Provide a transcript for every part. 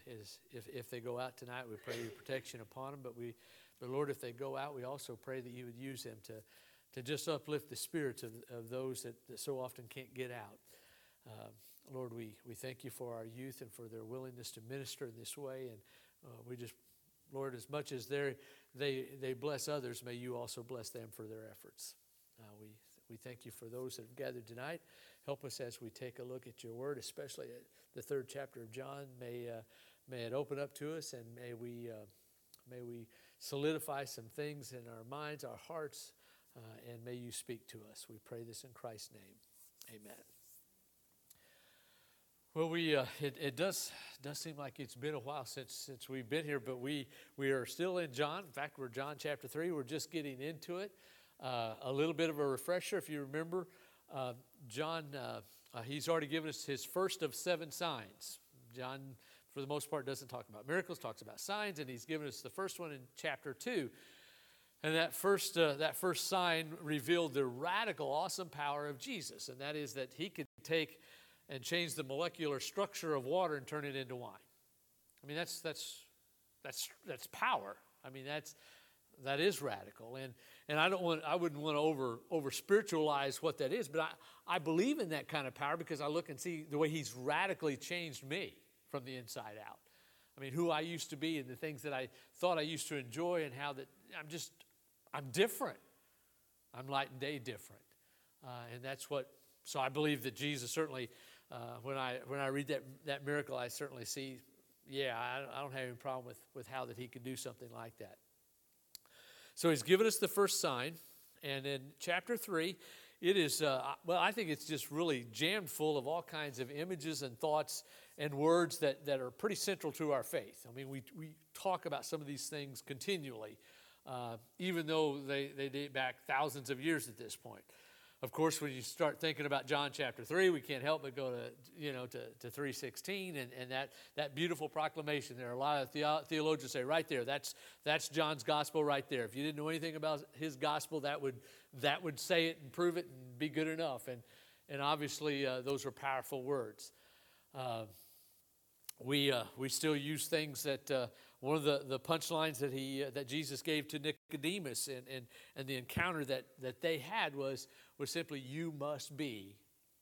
if they go out tonight, we pray your protection upon them. But Lord, if they go out, we also pray that you would use them to just uplift the spirits of those that so often can't get out. Lord, we thank you for our youth and for their willingness to minister in this way. And we just, Lord, as much as they bless others, may you also bless them for their efforts. We thank you for those that have gathered tonight. Help us as we take a look at your word, especially at the 3rd chapter of John. May it open up to us, and may we solidify some things in our minds, our hearts, and may you speak to us. We pray this in Christ's name. Amen. Well, it does seem like it's been a while since we've been here, but we are still in John. In fact, we're John chapter 3. We're just getting into it. A little bit of a refresher, if you remember, John, he's already given us his first of 7 signs. John, for the most part, doesn't talk about miracles, talks about signs, and he's given us the first one in chapter 2. And that first sign revealed the radical, awesome power of Jesus, and that is that he could take and change the molecular structure of water and turn it into wine. I mean, that's power. I mean, that is radical, and I wouldn't want to over spiritualize what that is, but I believe in that kind of power because I look and see the way he's radically changed me from the inside out. I mean, who I used to be and the things that I thought I used to enjoy, and how that I'm different. I'm light and day different, and that's what. So I believe that Jesus certainly, when I read that miracle, I certainly see. Yeah, I don't have any problem with how that he could do something like that. So he's given us the first sign, and in chapter 3, it is, I think it's just really jammed full of all kinds of images and thoughts and words that are pretty central to our faith. I mean, we talk about some of these things continually, even though they date back thousands of years at this point. Of course, when you start thinking about John chapter 3, we can't help but go to 3:16 and that beautiful proclamation. There are a lot of theologians say right there, that's John's gospel right there. If you didn't know anything about his gospel, that would say it and prove it and be good enough. And obviously those are powerful words. We still use things that one of the punchlines that Jesus gave to Nicodemus and the encounter that they had was simply, you must be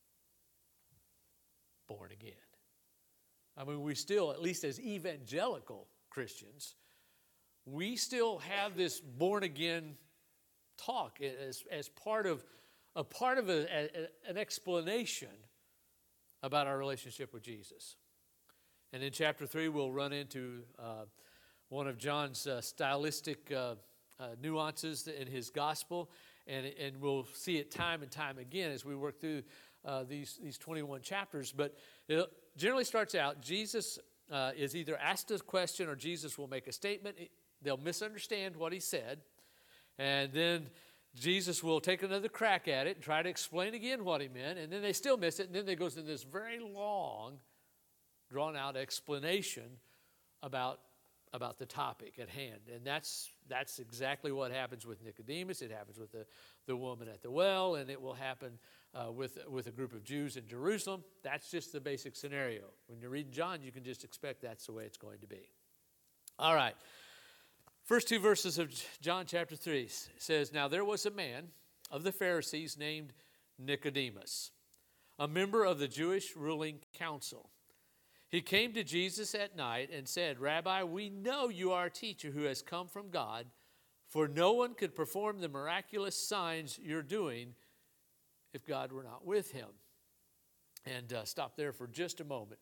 born again. I mean, we still, at least as evangelical Christians, we still have this born again talk as part of an explanation about our relationship with Jesus. And in chapter 3, we'll run into one of John's stylistic nuances in his gospel, and we'll see it time and time again as we work through these 21 chapters. But it generally starts out, Jesus is either asked a question or Jesus will make a statement. They'll misunderstand what he said, and then Jesus will take another crack at it and try to explain again what he meant, and then they still miss it, and then they goes into this very long, drawn-out explanation about the topic at hand. And that's exactly what happens with Nicodemus. It happens with the woman at the well, and it will happen with a group of Jews in Jerusalem. That's just the basic scenario. When you read John, you can just expect that's the way it's going to be. All right. First 2 verses of John chapter 3 says, "Now there was a man of the Pharisees named Nicodemus, a member of the Jewish ruling council. He came to Jesus at night and said, 'Rabbi, we know you are a teacher who has come from God, for no one could perform the miraculous signs you're doing if God were not with him.'" And stop there for just a moment.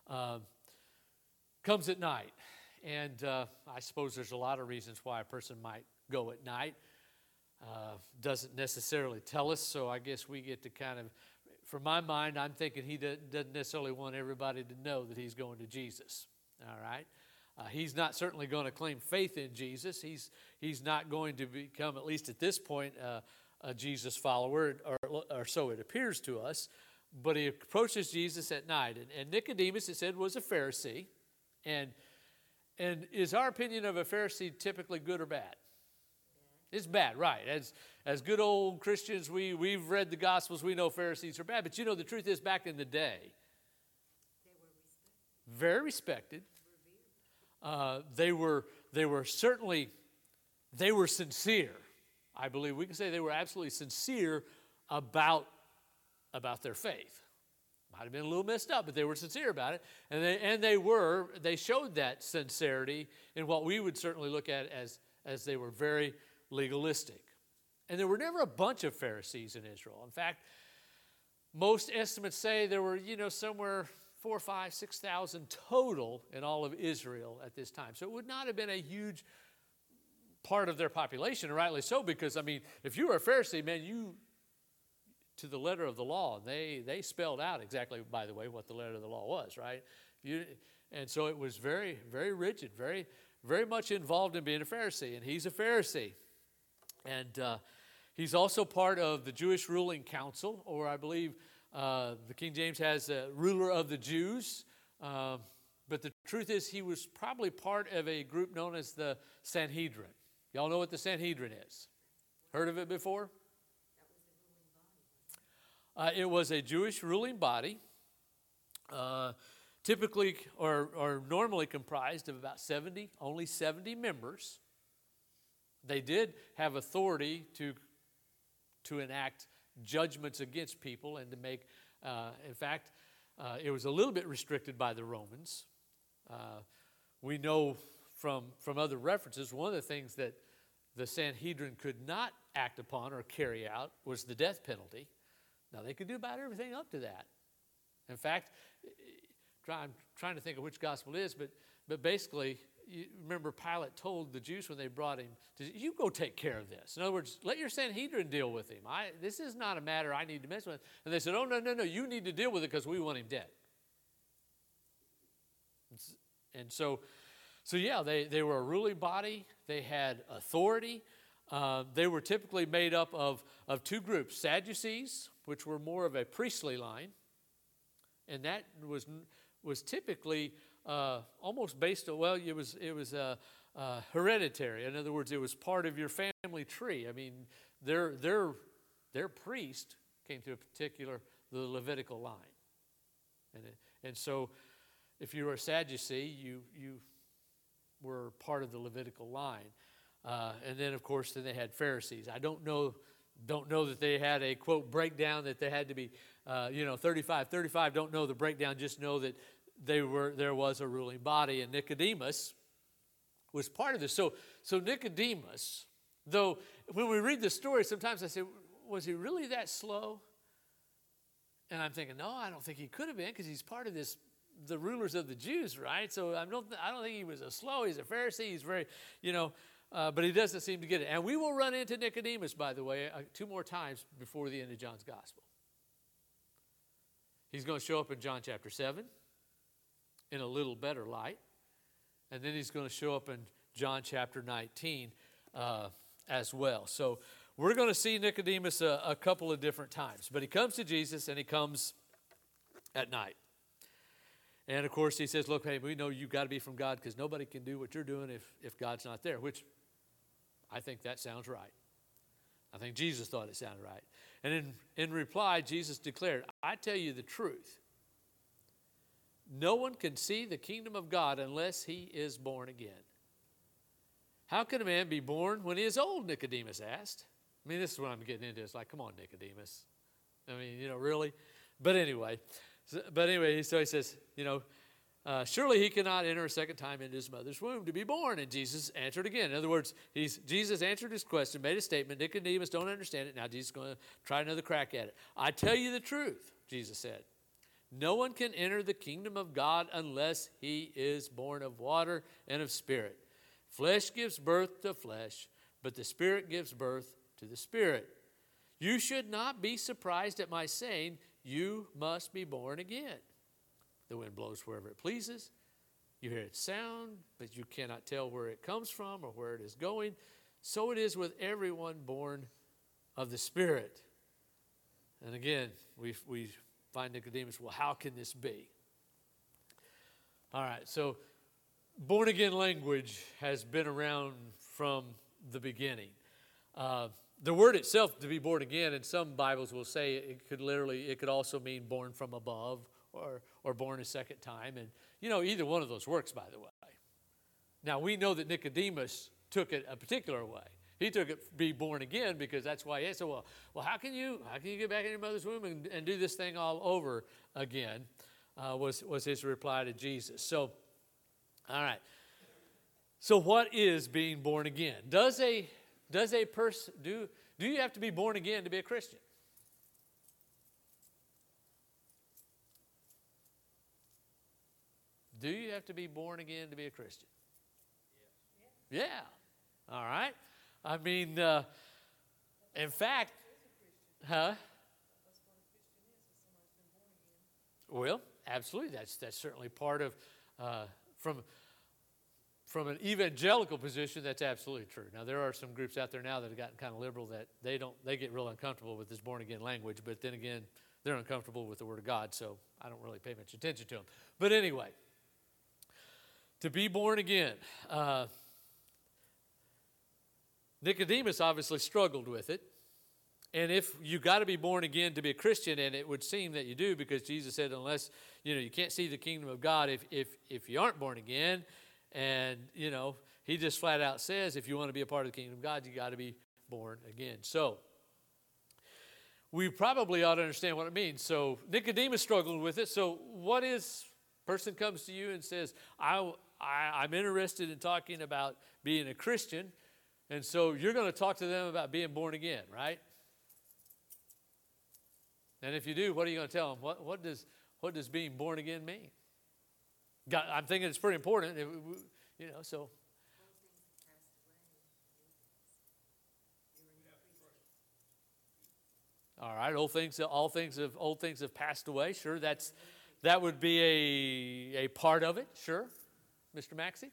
Comes at night. And I suppose there's a lot of reasons why a person might go at night. Doesn't necessarily tell us, so I guess we get to kind of, from my mind, I'm thinking he doesn't necessarily want everybody to know that he's going to Jesus. All right? He's not certainly going to claim faith in Jesus. He's not going to become, at least at this point, a Jesus follower, or so it appears to us. But he approaches Jesus at night. And Nicodemus, it said, was a Pharisee. And is our opinion of a Pharisee typically good or bad? It's bad, right. As good old Christians, we've read the Gospels, we know Pharisees are bad. But you know, the truth is, back in the day, they were respected. very respected, they were certainly, sincere. I believe we can say they were absolutely sincere about their faith. Might have been a little messed up, but they were sincere about it. And they showed that sincerity in what we would certainly look at as they were very legalistic. And there were never a bunch of Pharisees in Israel. In fact, most estimates say there were, somewhere 4,000, 5,000, 6,000 total in all of Israel at this time. So it would not have been a huge part of their population, and rightly so, because, if you were a Pharisee, man, you, to the letter of the law, they spelled out exactly, by the way, what the letter of the law was, right? And so it was very, very rigid, very, very much involved in being a Pharisee, and he's a Pharisee. And he's also part of the Jewish ruling council, or I believe the King James has a ruler of the Jews. But the truth is he was probably part of a group known as the Sanhedrin. Y'all know what the Sanhedrin is? Heard of it before? It was a Jewish ruling body, typically or normally comprised of about only 70 members. They did have authority to enact judgments against people and to make, in fact, it was a little bit restricted by the Romans. We know from other references, one of the things that the Sanhedrin could not act upon or carry out was the death penalty. Now, they could do about everything up to that. In fact, I'm trying to think of which gospel it is, but basically, you remember Pilate told the Jews when they brought him, you go take care of this. In other words, let your Sanhedrin deal with him. This is not a matter I need to mess with. And they said, oh, no, you need to deal with it because we want him dead. And so yeah, they were a ruling body. They had authority. They were typically made up of two groups, Sadducees, which were more of a priestly line, and that was typically almost based on, it was hereditary. In other words, it was part of your family tree. Their priest came through the Levitical line, and so if you were a Sadducee, you were part of the Levitical line. And then, of course, then they had Pharisees. I don't know that they had a, quote, breakdown that they had to be, 35. Don't know the breakdown, just know that there was a ruling body, and Nicodemus was part of this. So Nicodemus, though, when we read the story, sometimes I say, was he really that slow? And I'm thinking, no, I don't think he could have been, because he's part of the rulers of the Jews, right? So I don't think he was a slow. He's a Pharisee. He's very, but he doesn't seem to get it. And we will run into Nicodemus, by the way, 2 more times before the end of John's gospel. He's going to show up in John chapter 7 in a little better light. And then he's going to show up in John chapter 19 as well. So we're going to see Nicodemus a couple of different times. But he comes to Jesus, and he comes at night. And, of course, he says, look, hey, we know you've got to be from God, because nobody can do what you're doing if God's not there, which I think that sounds right. I think Jesus thought it sounded right. And in reply, Jesus declared, I tell you the truth. No one can see the kingdom of God unless he is born again. How can a man be born when he is old, Nicodemus asked. This is what I'm getting into. It's like, come on, Nicodemus. Really? But anyway, so he says, surely he cannot enter a second time into his mother's womb to be born. And Jesus answered again. In other words, Jesus answered his question, made a statement. Nicodemus don't understand it. Now Jesus is going to try another crack at it. I tell you the truth, Jesus said. No one can enter the kingdom of God unless he is born of water and of spirit. Flesh gives birth to flesh, but the Spirit gives birth to the Spirit. You should not be surprised at my saying, you must be born again. The wind blows wherever it pleases. You hear its sound, but you cannot tell where it comes from or where it is going. So it is with everyone born of the Spirit. And again, we find Nicodemus, well, how can this be? All right, so born-again language has been around from the beginning. The word itself, to be born again, in some Bibles will say it could also mean born from above or born a second time. And, either one of those works, by the way. Now, we know that Nicodemus took it a particular way. He took it be born again because that's why he said, well, how can you get back in your mother's womb and do this thing all over again, was his reply to Jesus. So, all right. So what is being born again? Do you have to be born again to be a Christian? Do you have to be born again to be a Christian? Yeah. All right. I mean, in fact, huh? Well, absolutely. That's certainly part of, from an evangelical position, that's absolutely true. Now, there are some groups out there now that have gotten kind of liberal that they get real uncomfortable with this born again language, but then again, they're uncomfortable with the Word of God, so I don't really pay much attention to them. But anyway, to be born again, Nicodemus obviously struggled with it. And if you got to be born again to be a Christian, and it would seem that you do, because Jesus said, unless, you can't see the kingdom of God if you aren't born again. And, he just flat out says, if you want to be a part of the kingdom of God, you got to be born again. So we probably ought to understand what it means. So Nicodemus struggled with it. So what is, person comes to you and says, I'm interested in talking about being a Christian. And so you're going to talk to them about being born again, right? And if you do, what are you going to tell them? What does being born again mean? God, I'm thinking it's pretty important, so. All right, old things have passed away. Sure, that would be a part of it. Sure, Mr. Maxey.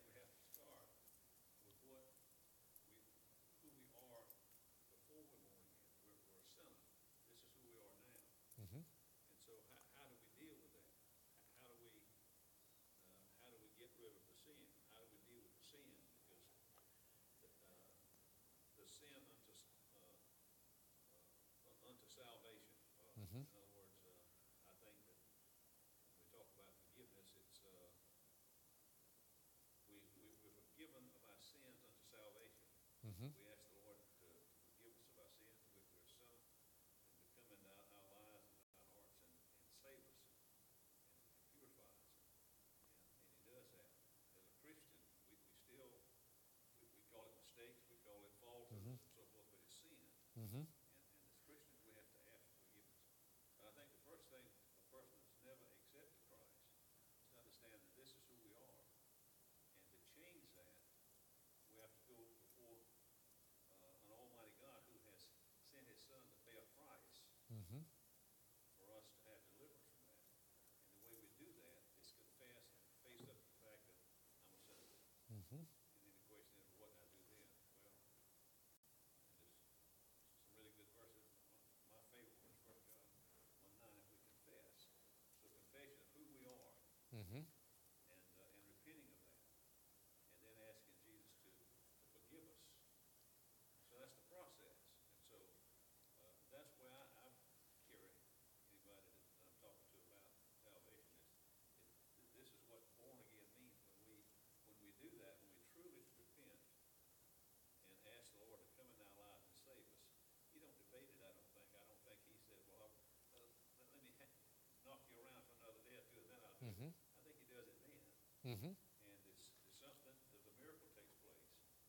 Mm-hmm. And it's something, the miracle takes place.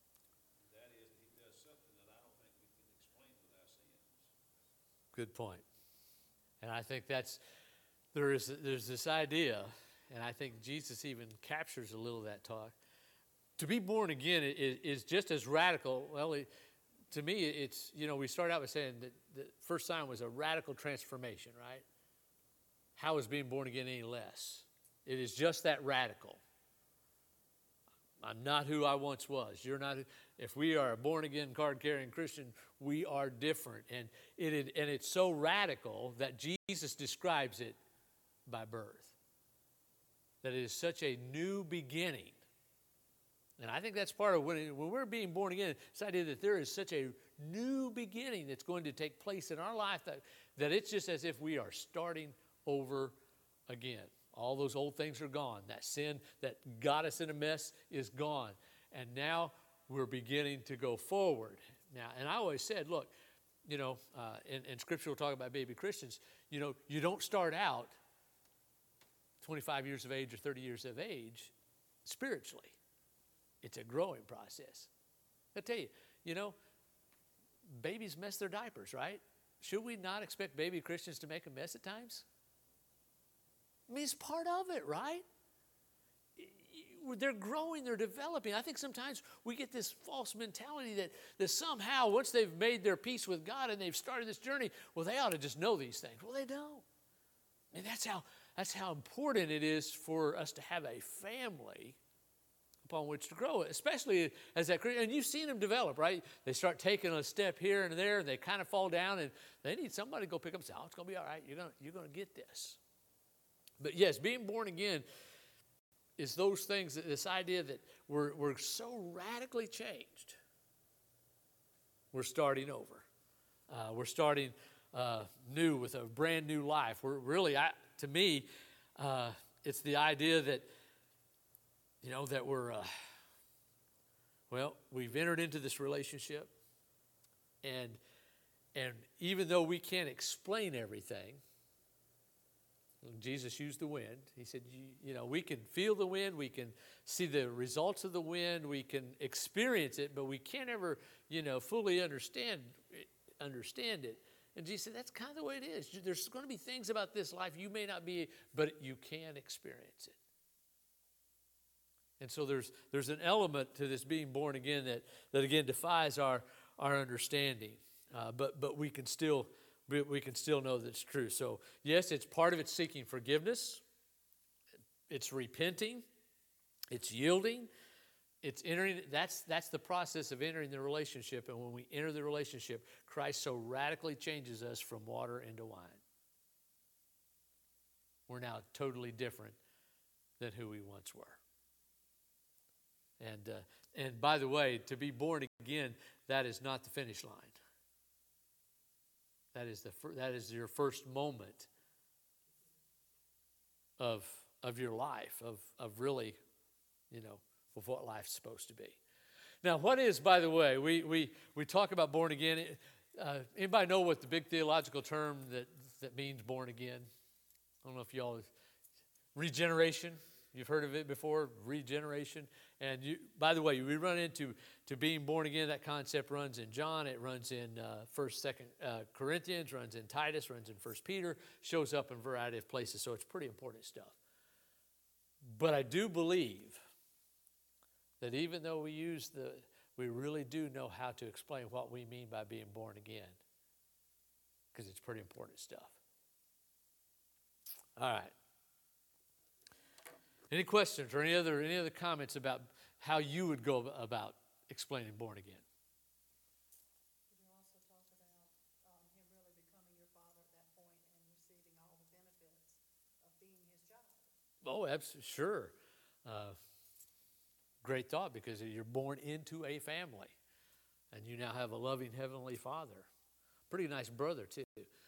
And that is, he does something that I don't think we can explain with our sins. Good point. And I think there's this idea, and I think Jesus even captures a little of that talk. To be born again is just as radical. Well, to me, it's, we start out by saying that the first sign was a radical transformation, right? How is being born again any less? It is just that radical. I'm not who I once was. You're not. If we are a born-again, card-carrying Christian, we are different. And it's so radical that Jesus describes it by birth. That it is such a new beginning. And I think that's part of when we're being born again, this idea that there is such a new beginning that's going to take place in our life that it's just as if we are starting over again. All those old things are gone. That sin that got us in a mess is gone. And now we're beginning to go forward. Now, and I always said, look, in Scripture we'll talk about baby Christians, you don't start out 25 years of age or 30 years of age spiritually. It's a growing process. I tell you, babies mess their diapers, right? Should we not expect baby Christians to make a mess at times? I mean, it's part of it, right? They're growing, they're developing. I think sometimes we get this false mentality that somehow once they've made their peace with God and they've started this journey, well, they ought to just know these things. Well, they don't. And that's how important it is for us to have a family upon which to grow, especially as that Christian. And you've seen them develop, right? They start taking a step here and there, and they kind of fall down, and they need somebody to go pick them and say, oh, it's going to be all right. You're going to get this. But yes, being born again is those things, this idea that we're so radically changed. We're starting over. We're starting new with a brand new life. We're really, to me, it's the idea that, that we've entered into this relationship, and even though we can't explain everything, Jesus used the wind. He said, we can feel the wind, we can see the results of the wind, we can experience it, but we can't ever, fully understand it. And Jesus said, that's kind of the way it is. There's going to be things about this life you may not be, but you can experience it. And so there's an element to this being born again that again defies our understanding, but we can still know that it's true. So yes, it's part of it seeking forgiveness. It's repenting. It's yielding. It's entering. That's the process of entering the relationship. And when we enter the relationship, Christ so radically changes us from water into wine. We're now totally different than who we once were. And by the way, to be born again, that is not the finish line. That is your first moment of your life, of really, of what life's supposed to be. Now, what is, by the way, we talk about born again. Anybody know what the big theological term that means born again? I don't know if y'all, regeneration. You've heard of it before, regeneration. And by the way, we run into being born again. That concept runs in John. It runs in 1st, 2nd Corinthians, runs in Titus, runs in 1 Peter, shows up in a variety of places. So it's pretty important stuff. But I do believe that even though we really do know how to explain what we mean by being born again, because it's pretty important stuff. All right. Any questions or any other comments about how you would go about explaining born again? Could you also talk about him really becoming your father at that point and receiving all the benefits of being his child? Oh, absolutely, sure. Great thought, because you're born into a family, and you now have a loving heavenly Father. Pretty nice brother too.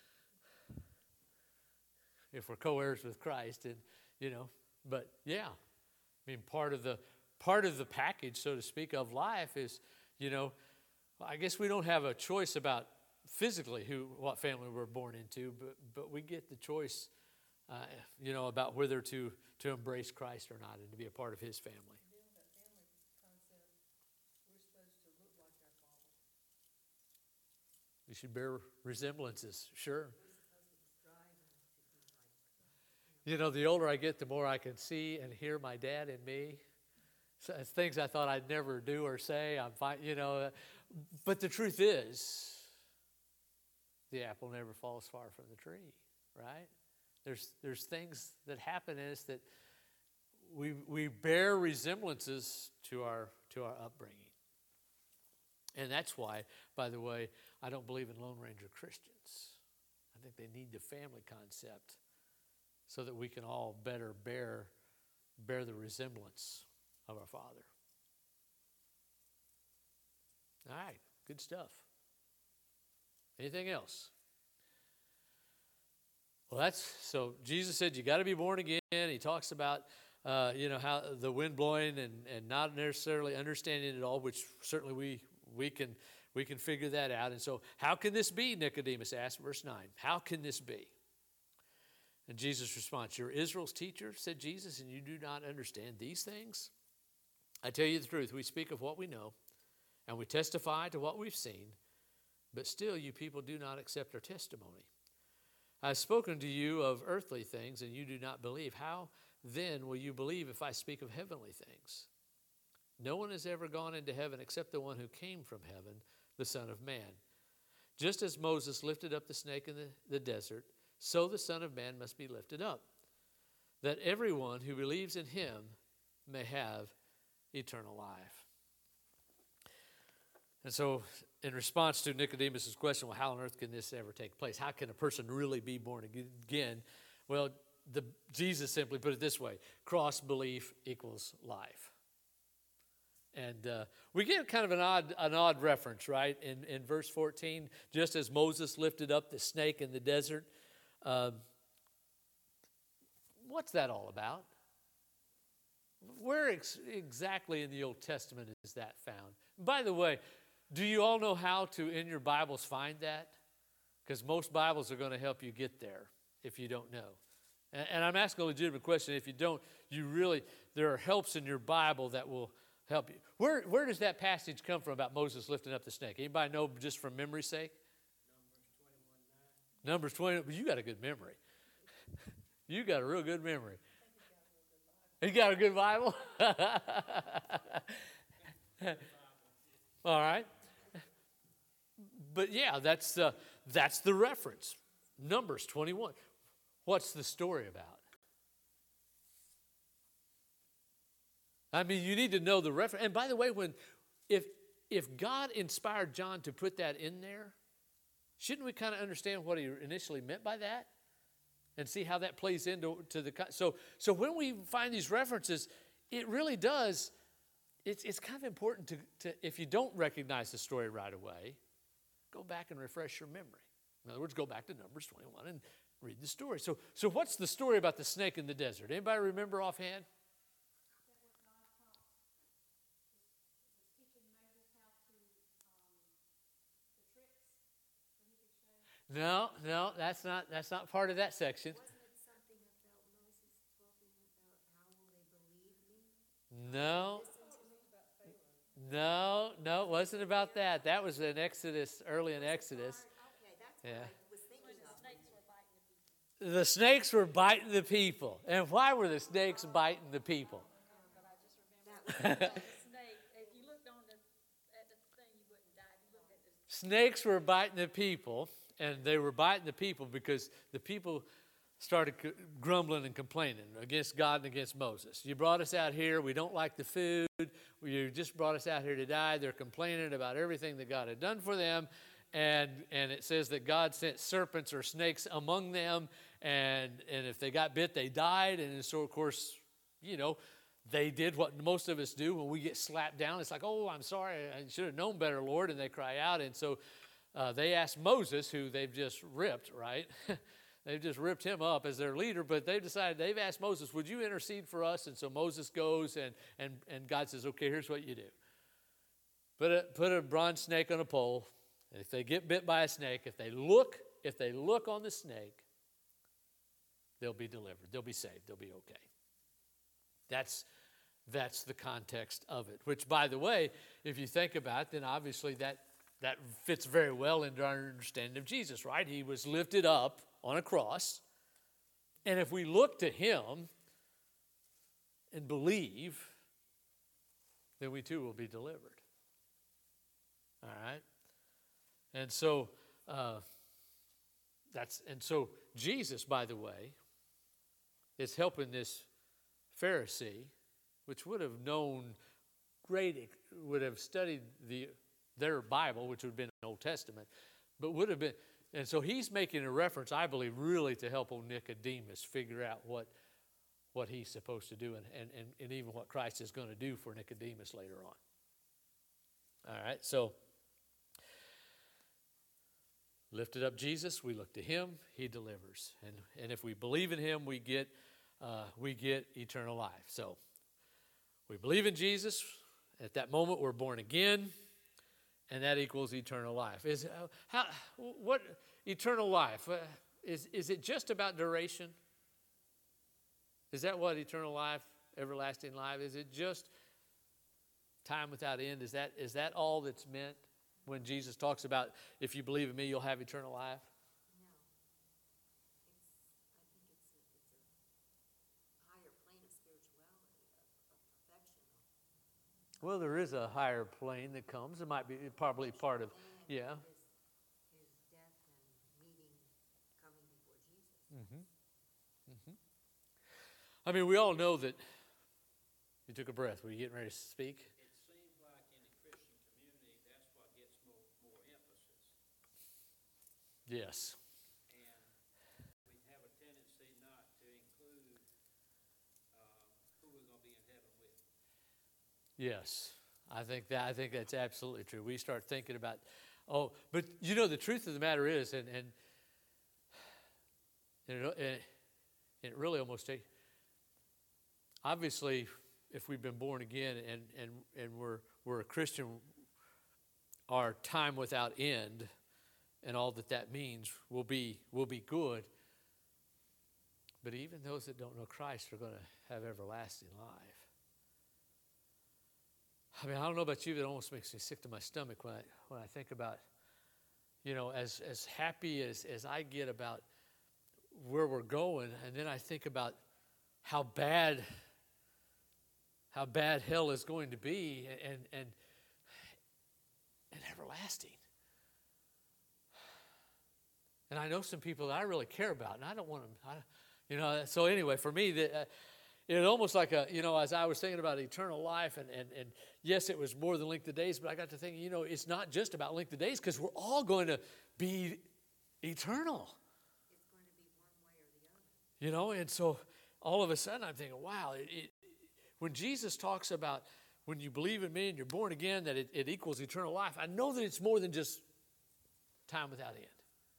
If we're co-heirs with Christ, and but yeah, I mean part of the package, so to speak, of life is, I guess we don't have a choice about physically what family we're born into, but we get the choice, about whether to embrace Christ or not and to be a part of His family. That family concept, we're supposed to look like our father. We should bear resemblances, sure. The older I get, the more I can see and hear my dad in me. So it's things I thought I'd never do or say. I'm fine, But the truth is, the apple never falls far from the tree, right? There's things that happen in us that we bear resemblances to our upbringing. And that's why, by the way, I don't believe in Lone Ranger Christians. I think they need the family concept so that we can all better bear the resemblance of our Father. All right, good stuff. Anything else? Well, so Jesus said you got to be born again. He talks about, how the wind blowing and not necessarily understanding it all, which certainly we can figure that out. And so how can this be, Nicodemus asked, verse 9. How can this be? And Jesus responds, you're Israel's teacher, said Jesus, and you do not understand these things? I tell you the truth, we speak of what we know, and we testify to what we've seen, but still you people do not accept our testimony. I have spoken to you of earthly things, and you do not believe. How then will you believe if I speak of heavenly things? No one has ever gone into heaven except the one who came from heaven, the Son of Man. Just as Moses lifted up the snake in the desert, so the Son of Man must be lifted up, that everyone who believes in him may have eternal life. And so in response to Nicodemus' question, well, how on earth can this ever take place? How can a person really be born again? Well, Jesus simply put it this way: cross belief equals life. And we get kind of an odd reference, right? In verse 14, just as Moses lifted up the snake in the desert. What's that all about? Where exactly in the Old Testament is that found? By the way, do you all know how to, in your Bibles, find that? Because most Bibles are going to help you get there if you don't know. And I'm asking a legitimate question. If you don't, there are helps in your Bible that will help you. Where does that passage come from about Moses lifting up the snake? Anybody know just from memory's sake? Numbers 20. You got a good memory. You got a real good memory. You got a good Bible? All right. But yeah, that's the reference. Numbers 21. What's the story about? I mean, you need to know the reference. And by the way, if God inspired John to put that in there, shouldn't we kind of understand what he initially meant by that? And see how that plays into the... So when we find these references, it really does... It's kind of important to, if you don't recognize the story right away, go back and refresh your memory. In other words, go back to Numbers 21 and read the story. So what's the story about the snake in the desert? Anybody remember offhand? No, that's not part of that section. Wasn't it something about Moses talking about how will they believe me? No, it wasn't about that. That was in Exodus, early in Exodus. Okay, that's what I was thinking of. The snakes were biting the people. And why were the snakes biting the people? That was Snake, if you looked at the thing, you wouldn't die. If you looked at the Snakes were biting the people, and they were biting the people because the people started grumbling and complaining against God and against Moses. You brought us out here. We don't like the food. You just brought us out here to die. They're complaining about everything that God had done for them. And it says that God sent serpents or snakes among them. And if they got bit, they died. And so, of course, they did what most of us do when we get slapped down. It's like, oh, I'm sorry. I should have known better, Lord. And they cry out. And so they asked Moses, who they've just ripped, right? They've just ripped him up as their leader, but they've asked Moses, would you intercede for us? And so Moses goes, and God says, okay, here's what you do. Put a bronze snake on a pole, and if they get bit by a snake, if they look on the snake, they'll be delivered. They'll be saved. They'll be okay. That's the context of it, which, by the way, if you think about it, then obviously that fits very well into our understanding of Jesus, right? He was lifted up on a cross. And if we look to him and believe, then we too will be delivered. All right? And so so Jesus, by the way, is helping this Pharisee, which would have would have studied their Bible, which would have been the Old Testament, but would have been. And so he's making a reference, I believe, really to help old Nicodemus figure out what he's supposed to do and even what Christ is going to do for Nicodemus later on. All right, so Lifted up Jesus, we look to him, he delivers. And if we believe in him, we get eternal life. So we believe in Jesus. At that moment, we're born again, and that equals eternal life. What eternal life? Is it just about duration? Is that what eternal life, everlasting life, is it just time without end? Is that all that's meant when Jesus talks about, if you believe in me, you'll have eternal life? No. I think it's a higher plane of spirituality, of perfection. Well, there is a higher plane that comes. It might be probably part of, yeah. His death and meeting, coming before Jesus. Mm-hmm. Mm-hmm. I mean, we all know that. You took a breath. Were you getting ready to speak? It seems like in the Christian community, that's what gets more emphasis. Yes. And we have a tendency not to include who we're going to be in heaven with. Yes. I think that's absolutely true. We start thinking about, but you know, the truth of the matter is, and it really almost takes, obviously, if we've been born again and we're a Christian, our time without end and all that means will be good. But even those that don't know Christ are going to have everlasting life. I mean, I don't know about you, but it almost makes me sick to my stomach when I think about, you know, as happy as I get about where we're going, and then I think about how bad hell is going to be and everlasting. And I know some people that I really care about, and I don't want them, so anyway, for me, it's almost like as I was thinking about eternal life, and yes, it was more than length of days, but I got to thinking, it's not just about length of days, because we're all going to be eternal. It's going to be one way or the other. And so all of a sudden I'm thinking, wow, when Jesus talks about when you believe in me and you're born again, that it equals eternal life, I know that it's more than just time without end.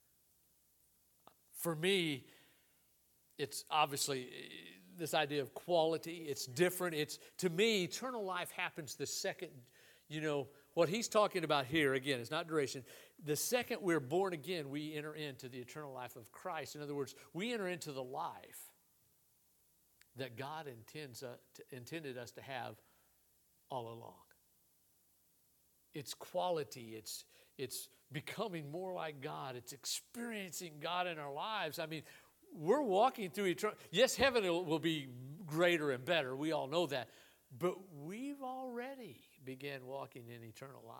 For me, it's obviously this idea of quality. It's different. To me, eternal life happens the second, what he's talking about here, again, is not duration. The second we're born again, we enter into the eternal life of Christ. In other words, we enter into the life that God intended us to have all along. It's quality. It's becoming more like God. It's experiencing God in our lives. I mean, we're walking through eternal. Yes, heaven will be greater and better. We all know that. But we've already began walking in eternal life.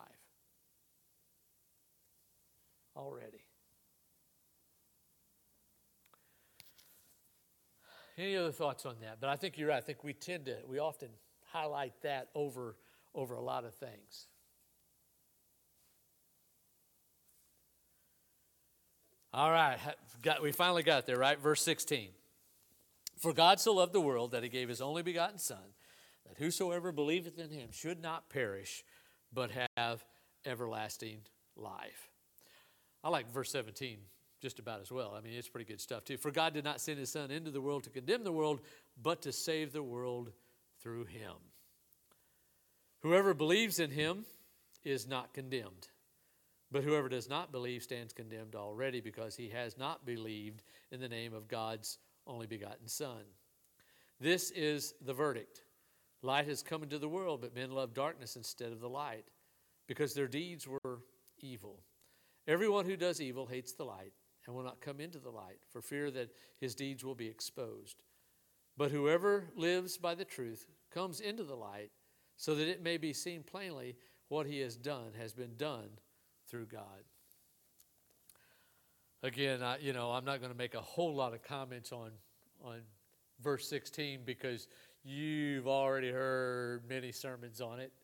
Already. Any other thoughts on that? But I think you're right. I think we often highlight that over a lot of things. All right, we finally got there, right? Verse 16. For God so loved the world that he gave his only begotten Son, that whosoever believeth in him should not perish, but have everlasting life. I like verse 17 just about as well. I mean, it's pretty good stuff too. For God did not send his Son into the world to condemn the world, but to save the world through him. Whoever believes in him is not condemned. But whoever does not believe stands condemned already, because he has not believed in the name of God's only begotten Son. This is the verdict. Light has come into the world, but men love darkness instead of the light, because their deeds were evil. Everyone who does evil hates the light and will not come into the light, for fear that his deeds will be exposed. But whoever lives by the truth comes into the light, so that it may be seen plainly what he has been done through God. Again, I'm not going to make a whole lot of comments on verse 16, because you've already heard many sermons on it.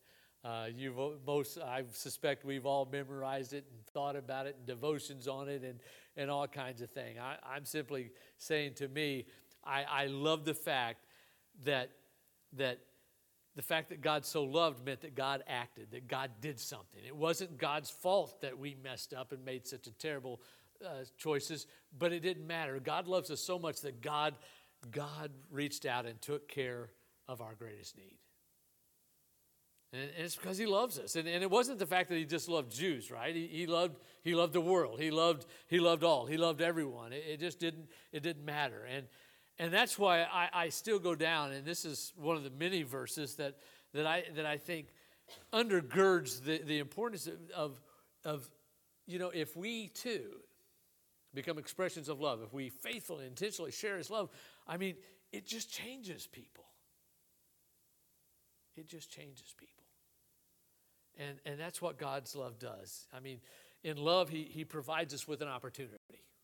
I suspect we've all memorized it and thought about it and devotions on it and all kinds of things. I'm simply saying, to me, I love the fact that the fact that God so loved meant that God acted, that God did something. It wasn't God's fault that we messed up and made such a terrible choices, but it didn't matter. God loves us so much that God reached out and took care of our greatest need. And it's because he loves us. And it wasn't the fact that he just loved Jews, right? He loved the world. He loved all. He loved everyone. It just didn't matter. And that's why I still go down, and this is one of the many verses that I think undergirds the importance of if we too become expressions of love, if we faithfully, intentionally share his love, I mean, it just changes people. It just changes people. And that's what God's love does. I mean, in love, he provides us with an opportunity.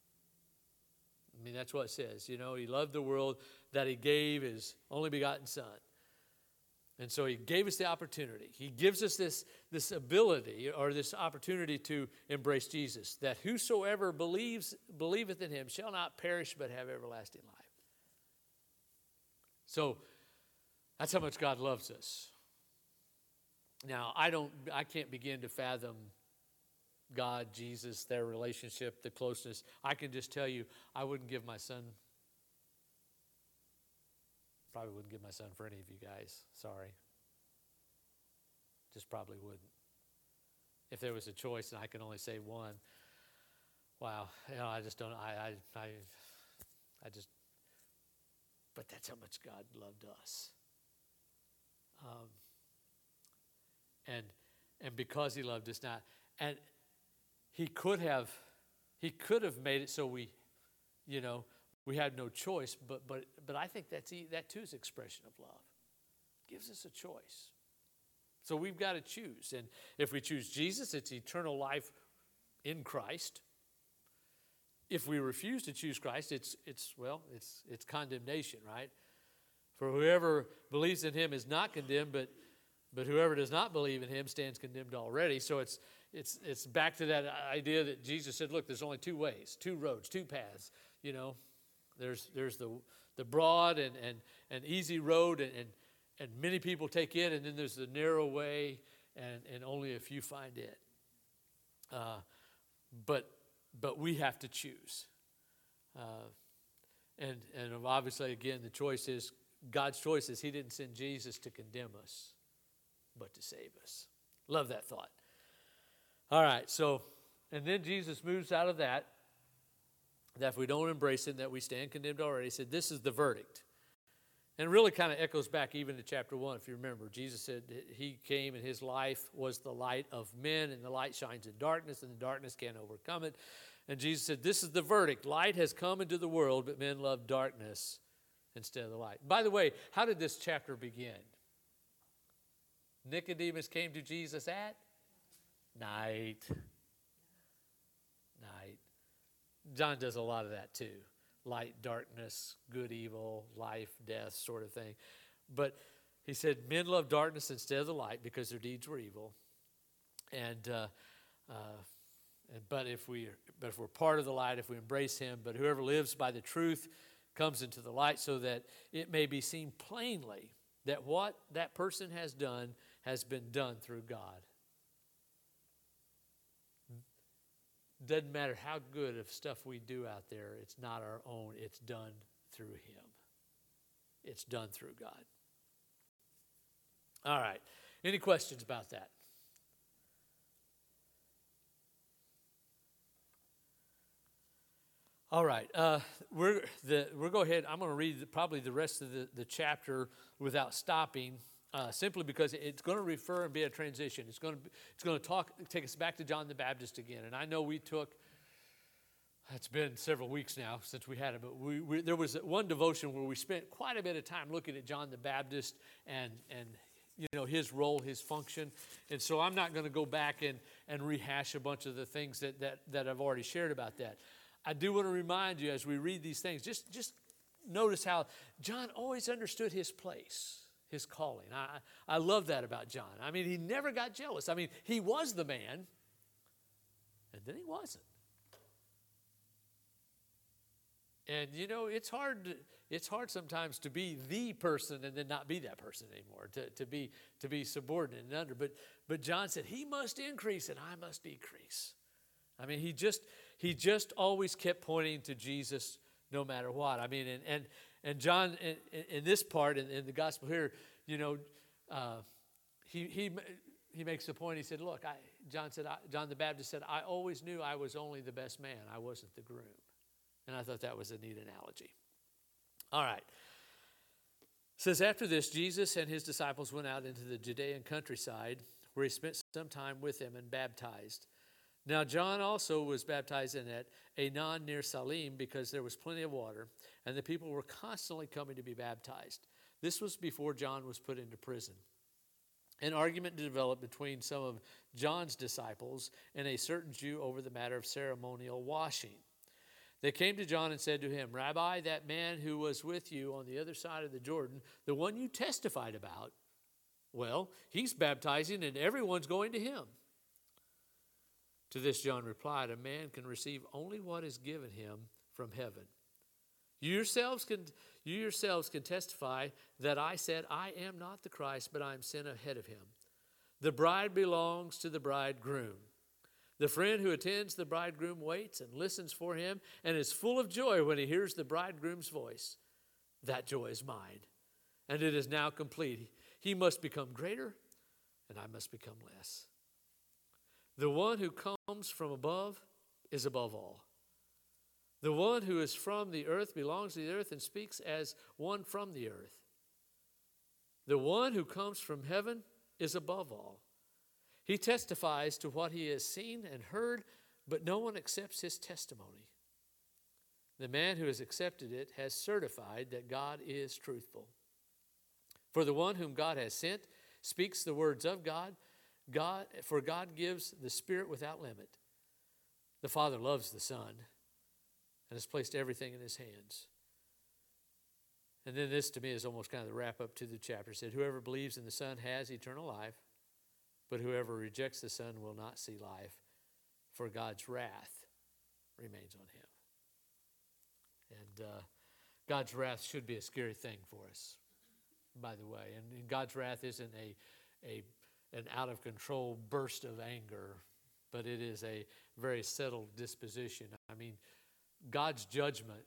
I mean, that's what it says. He loved the world that he gave his only begotten Son. And so he gave us the opportunity. He gives us this ability or this opportunity to embrace Jesus, that whosoever believeth in him shall not perish but have everlasting life. So that's how much God loves us. Now, I can't begin to fathom God, Jesus, their relationship, the closeness. I can just tell you, I wouldn't give my son, probably wouldn't give my son for any of you guys. Sorry. Just probably wouldn't. If there was a choice and I can only say one, wow, I just don't, but that's how much God loved us. And because he loved us not, and he could have made it so we had no choice, but I think that too is expression of love. It gives us a choice. So we've got to choose. And if we choose Jesus, it's eternal life in Christ. If we refuse to choose Christ, it's condemnation, right? For whoever believes in him is not condemned, but whoever does not believe in him stands condemned already. So it's back to that idea that Jesus said, look, there's only two ways, two roads, two paths. There's the broad and easy road, and many people take it, and then there's the narrow way, and only a few find it. But we have to choose. And obviously, again, the choice is, God's choice is he didn't send Jesus to condemn us, but to save us. Love that thought. All right, so, and then Jesus moves out of that if we don't embrace him, that we stand condemned already. He said, this is the verdict. And it really kind of echoes back even to chapter 1, if you remember. Jesus said that he came and his life was the light of men, and the light shines in darkness, and the darkness can't overcome it. And Jesus said, this is the verdict. Light has come into the world, but men love darkness instead of the light. By the way, how did this chapter begin? Nicodemus came to Jesus at night. John does a lot of that too. Light, darkness, good, evil, life, death, sort of thing. But he said, men love darkness instead of the light because their deeds were evil. But if we're part of the light, if we embrace him, but whoever lives by the truth comes into the light, so that it may be seen plainly that what that person has done has been done through God. Doesn't matter how good of stuff we do out there, it's not our own, it's done through him. It's done through God. All right, any questions about that? All right, we'll go ahead. I'm going to read probably the rest of the chapter without stopping, simply because it's going to refer and be a transition. It's going to take us back to John the Baptist again. And I know it's been several weeks now since we had it, but there was one devotion where we spent quite a bit of time looking at John the Baptist and his role, his function. And so I'm not going to go back and rehash a bunch of the things that I've already shared about that. I do want to remind you as we read these things, just notice how John always understood his place, his calling. I love that about John. I mean, he never got jealous. I mean, he was the man, and then he wasn't. And, it's hard it's hard sometimes to be the person and then not be that person anymore, to be subordinate and under. But John said, he must increase and I must decrease. I mean, he just always kept pointing to Jesus no matter what. I mean, and John, in this part, in the gospel here, you know, he makes the point. He said, look, John the Baptist said, I always knew I was only the best man. I wasn't the groom. And I thought that was a neat analogy. All right. It says, after this, Jesus and his disciples went out into the Judean countryside, where he spent some time with them and baptized. Now John also was baptized in at Aenon near Salim, because there was plenty of water, and the people were constantly coming to be baptized. This was before John was put into prison. An argument developed between some of John's disciples and a certain Jew over the matter of ceremonial washing. They came to John and said to him, Rabbi, that man who was with you on the other side of the Jordan, the one you testified about, well, he's baptizing and everyone's going to him. To this John replied, a man can receive only what is given him from heaven. You yourselves can testify that I said, I am not the Christ, but I am sent ahead of him. The bride belongs to the bridegroom. The friend who attends the bridegroom waits and listens for him and is full of joy when he hears the bridegroom's voice. That joy is mine, and it is now complete. He must become greater, and I must become less. The one who comes from above is above all. The one who is from the earth belongs to the earth and speaks as one from the earth. The one who comes from heaven is above all. He testifies to what he has seen and heard, but no one accepts his testimony. The man who has accepted it has certified that God is truthful. For the one whom God has sent speaks the words of God, for God gives the Spirit without limit. The Father loves the Son and has placed everything in his hands. And then this to me is almost kind of the wrap up to the chapter. It said, whoever believes in the Son has eternal life, but whoever rejects the Son will not see life, for God's wrath remains on him. And God's wrath should be a scary thing for us, by the way. And God's wrath isn't an out-of-control burst of anger, but it is a very settled disposition. I mean, God's judgment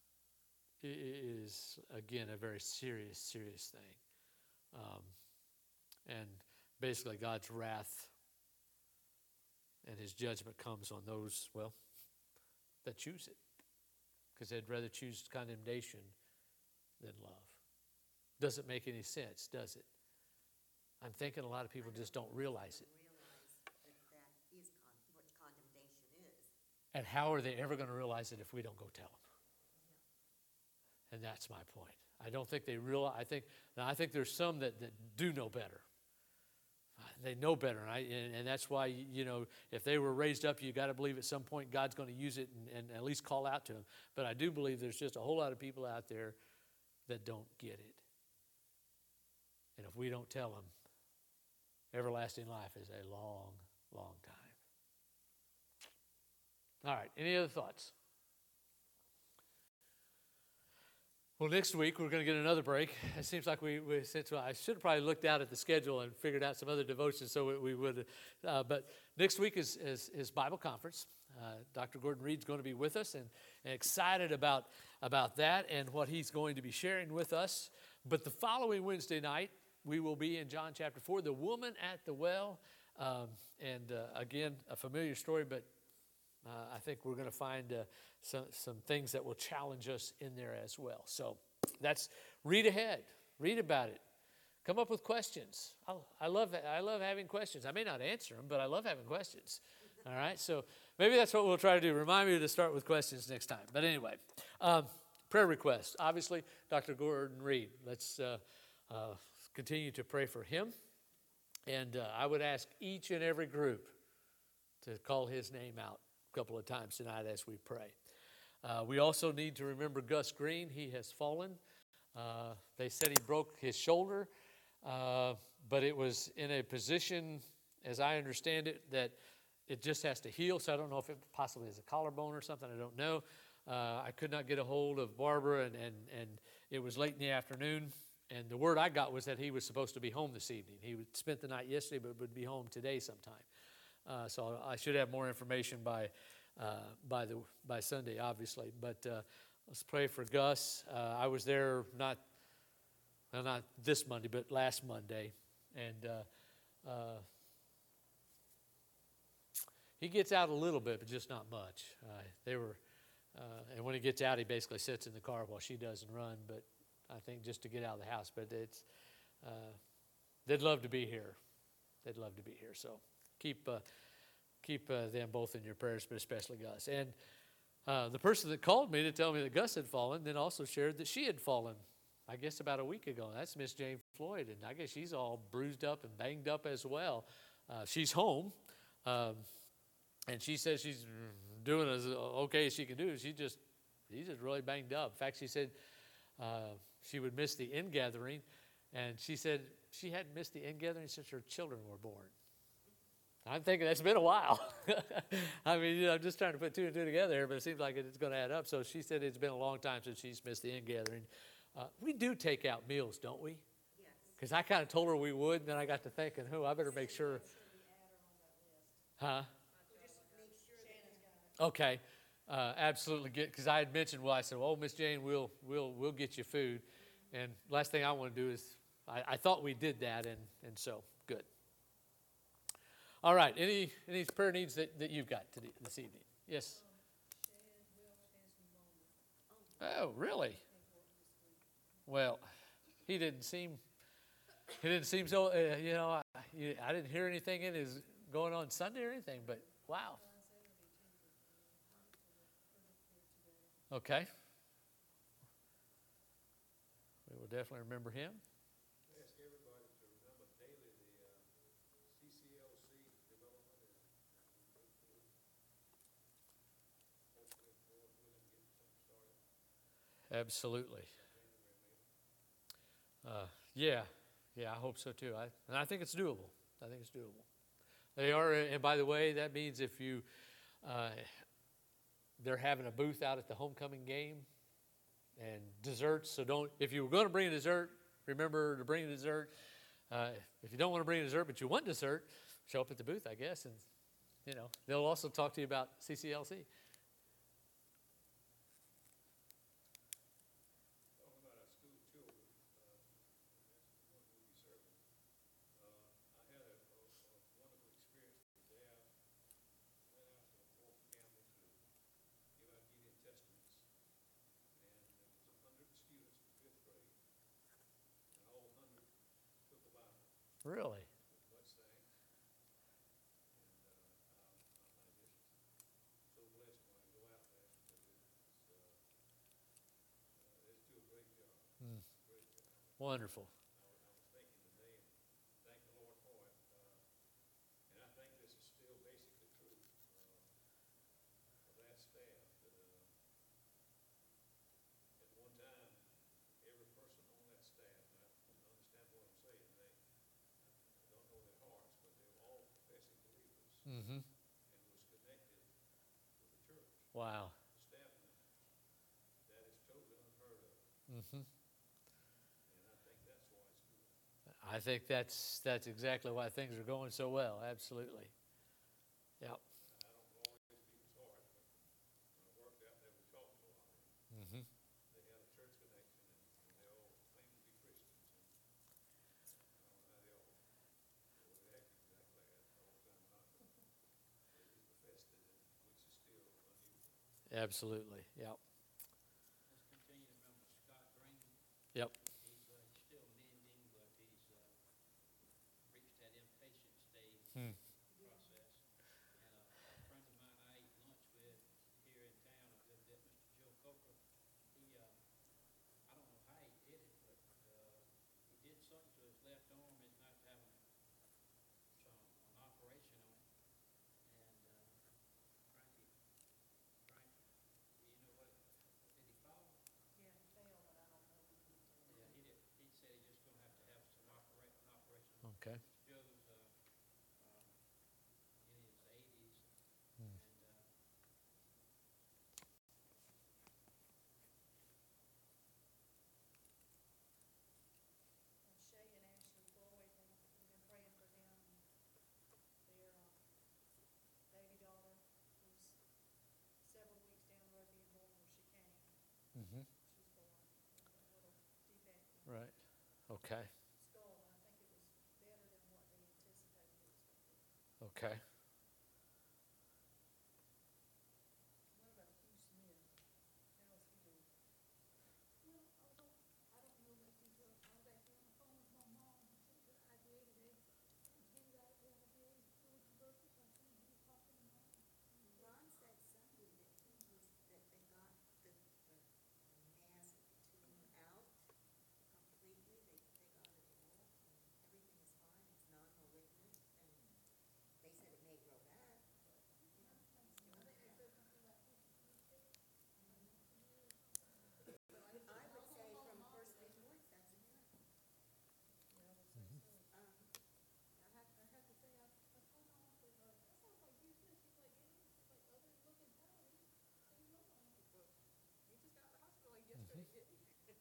is, again, a very serious thing. And basically, God's wrath and his judgment comes on those, well, that choose it. Because they'd rather choose condemnation than love. Doesn't make any sense, does it? I'm thinking a lot of people just don't realize it. That is what condemnation is. And how are they ever going to realize it if we don't go tell them? And that's my point. I don't think they realize. I think there's some that do know better. They know better, and that's why, you know, if they were raised up, you got to believe at some point God's going to use it and at least call out to them. But I do believe there's just a whole lot of people out there that don't get it. And if we don't tell them, everlasting life is a long, long time. All right, any other thoughts? Well, next week we're going to get another break. It seems like I should have probably looked out at the schedule and figured out some other devotions so we would. But next week is Bible conference. Dr. Gordon Reed's going to be with us, and excited about that and what he's going to be sharing with us. But the following Wednesday night, we will be in John chapter 4, the woman at the well. Again, a familiar story, but I think we're going to find some things that will challenge us in there as well. So read ahead, read about it, come up with questions. I love having questions. I may not answer them, but I love having questions. All right, so maybe that's what we'll try to do. Remind me to start with questions next time. But anyway, prayer requests. Obviously, Dr. Gordon Reed. Let's continue to pray for him. And I would ask each and every group to call his name out a couple of times tonight as we pray. We also need to remember Gus Green. He has fallen. They said he broke his shoulder, but it was in a position, as I understand it, that it just has to heal. So I don't know if it possibly is a collarbone or something. I don't know. I could not get a hold of Barbara, and it was late in the afternoon. And the word I got was that he was supposed to be home this evening. He spent the night yesterday, but would be home today sometime. So I should have more information by Sunday, obviously. But let's pray for Gus. I was there not this Monday, but last Monday, and he gets out a little bit, but just not much. And when he gets out, he basically sits in the car while she doesn't run. But I think just to get out of the house. But they'd love to be here. They'd love to be here. So keep them both in your prayers, but especially Gus. And the person that called me to tell me that Gus had fallen then also shared that she had fallen, I guess, about a week ago. That's Miss Jane Floyd, and I guess she's all bruised up and banged up as well. She's home, and she says she's doing as okay as she can do. She's just really banged up. In fact, she said she would miss the ingathering, and she said she hadn't missed the ingathering since her children were born. I'm thinking that's been a while. I mean, I'm just trying to put two and two together here, but it seems like it's going to add up. So she said it's been a long time since she's missed the ingathering. We do take out meals, don't we? Yes. Because I kind of told her we would, and then I got to thinking, I better make sure. Huh? Okay, absolutely. Because I had mentioned, I said, Miss Jane, we'll get you food. And last thing I want to do is, I thought we did that, and so good. All right, any prayer needs that you've got this evening? Yes. Oh, really? Well, he didn't seem so. I didn't hear anything in his going on Sunday or anything, but wow. Okay. We will definitely remember him. I ask everybody to remember daily the CCLC development, and hopefully, Lord willing, get something started. Absolutely. Yeah, I hope so too. And I think it's doable. They are, and by the way, that means if you, they're having a booth out at the homecoming game, and desserts. So if you were going to bring a dessert, remember to bring a dessert. If you don't want to bring a dessert, but you want dessert, show up at the booth, I guess, and they'll also talk to you about CCLC. Talking about our school children, that's the one we'll be serving. I had a wonderful experience today. I went out to Fort Campbell to give out Gideon Testaments, and there was 100 students in 5th grade, and all 100 took a Bible Really? with much thanks. And I just so blessed when I go out there because they do a great job. Great job. Wonderful. I was thinking today, and thank the Lord for it. And I think this is still basically true of that staff. That at one time, every person on that staff, and I understand what I'm saying, I don't know their hearts, but they were all professing believers Mm-hmm. and was connected with the church. Wow. The staff members. That is totally unheard of. Mm-hmm. And I think that's why it's good. I think that's exactly why things are going so well. Absolutely. Yep. I don't know always people's heart, but when I worked out there, we talked to a lot of them. Mm-hmm. They had a church connection, and they all claim to be Christians. And I don't know how they all act exactly all the time, not, but they just professed it, which is still unusual. Absolutely. Yep. Let's continue to remember Scott Green. Yep. He's still mending, but he's reached that impatient stage Hmm. process. And a friend of mine I ate lunch with here in town, I lived at Mr. Joe Coker. He, I don't know how he did it, but he did something to his left arm. He's not having an operation on it. And Frankie, do you know what? Did he fall? Yeah, he failed, but I don't know the details. Yeah, Okay. skull, and I think it was better than what they anticipated it was gonna be. Okay. What about Hugh Smith? How is he doing? Well, although, I don't know what details, I was actually on the phone with my mom, who said that I created it, and he got the idea, George Burgess, I think he was talking to mom. Ron said Sunday that he was, that they got the mass of the tumor out completely, they got it all, and everything is fine, it's non-malignant, and they said it may grow back, but, you know, it's still I think they intact. said something about 50 years. I would say from first reports, that's a miracle. Yeah, I would say so. I have to say, I told my mom, I said, that sounds like Hugh Smith. She's like, it is. She's like, other looking tally, seems normal. Well, he just got out of the hospital like yesterday, didn't he?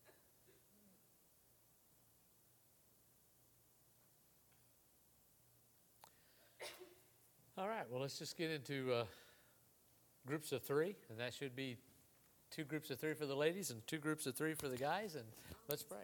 All right, well, let's just get into groups of three, and that should be 2 groups of 3 for the ladies and 2 groups of 3 for the guys, and let's pray.